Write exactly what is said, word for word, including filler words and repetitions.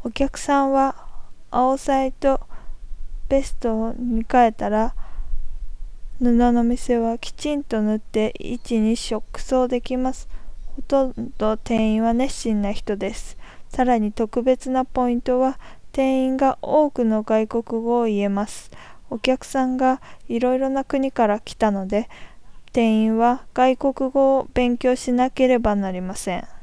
お客さんはアオサイとベストに変えたら、布の店はきちんと縫って位置に食装できます。ほとんど店員は熱心な人です。さらに特別なポイントは、店員が多くの外国語を言えます。お客さんがいろいろな国から来たので、店員は外国語を勉強しなければなりません。